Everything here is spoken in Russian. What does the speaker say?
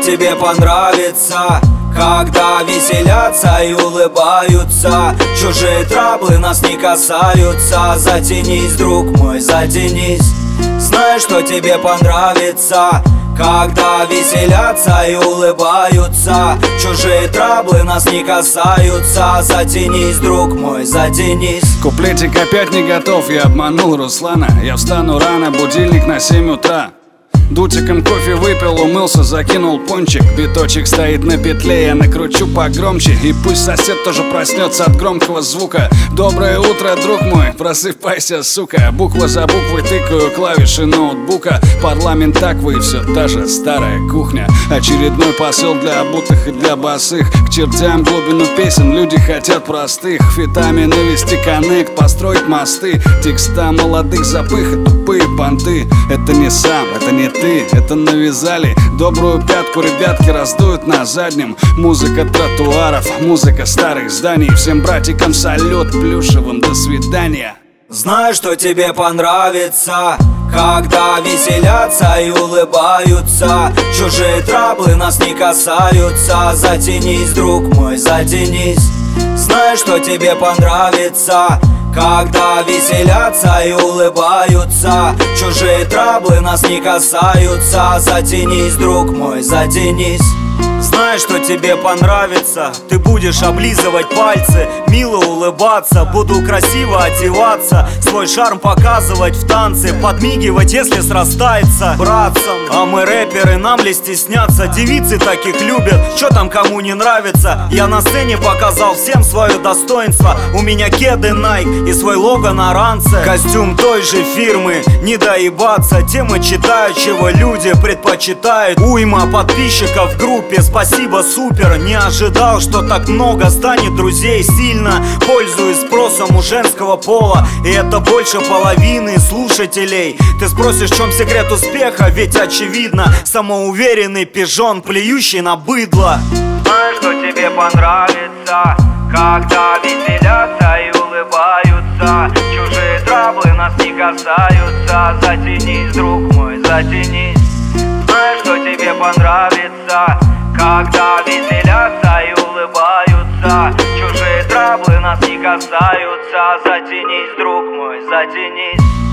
тебе понравится, когда веселятся и улыбаются. Чужие траблы нас не касаются. Затянись, друг мой, затянись. Знай, что тебе понравится, когда веселятся и улыбаются. Чужие траблы нас не касаются. Затянись, друг мой, затянись. Куплетик опять не готов, я обманул Руслана. Я встану рано, будильник на 7 утра. Дутиком кофе выпил, умылся, закинул пончик. Биточек стоит на петле, я накручу погромче. И пусть сосед тоже проснется от громкого звука. Доброе утро, друг мой, просыпайся, сука. Буква за буквой тыкаю клавиши ноутбука. Парламент аквы и все та же старая кухня. Очередной посыл для обутых и для босых. К чертям глубину песен люди хотят простых. Фитами навести коннект, построить мосты. Текста молодых запых и тупые понты. Это не сам, это не ты, это навязали. Добрую пятку ребятки раздуют на заднем. Музыка тротуаров, музыка старых зданий. Всем братикам салют плюшевым, до свидания. Знай, что тебе понравится, когда веселятся и улыбаются. Чужие траблы нас не касаются. Затянись, друг мой, затянись. Знай, что тебе понравится, когда веселятся и улыбаются. Чужие траблы нас не касаются. Затянись, друг мой, затянись. Знай, что тебе понравится, ты будешь облизывать пальцы, мило улыбаться, буду красиво одеваться, свой шарм показывать в танце, подмигивать, если срастается братцам. А мы рэперы, нам ли стесняться, девицы таких любят, чё там кому не нравится. Я на сцене показал всем свое достоинство. У меня кеды Nike и свой лого на ранце. Костюм той же фирмы, не доебаться. Темы читают, чего люди предпочитают. Уйма подписчиков в группе, спасибо, супер. Не ожидал, что так много станет друзей. Сильно пользуюсь спросом у женского пола, и это больше половины слушателей. Ты спросишь, в чем секрет успеха? Ведь очевидно, самоуверенный пижон, плюющий на быдло. Знаю, что тебе понравится, когда веселятся и улыбаются. Чужие траблы нас не касаются. Затянись, друг мой, затянись. Знаю, что тебе понравится, когда веселятся и улыбаются. Чужие траблы нас не касаются. Затянись, друг мой, затянись.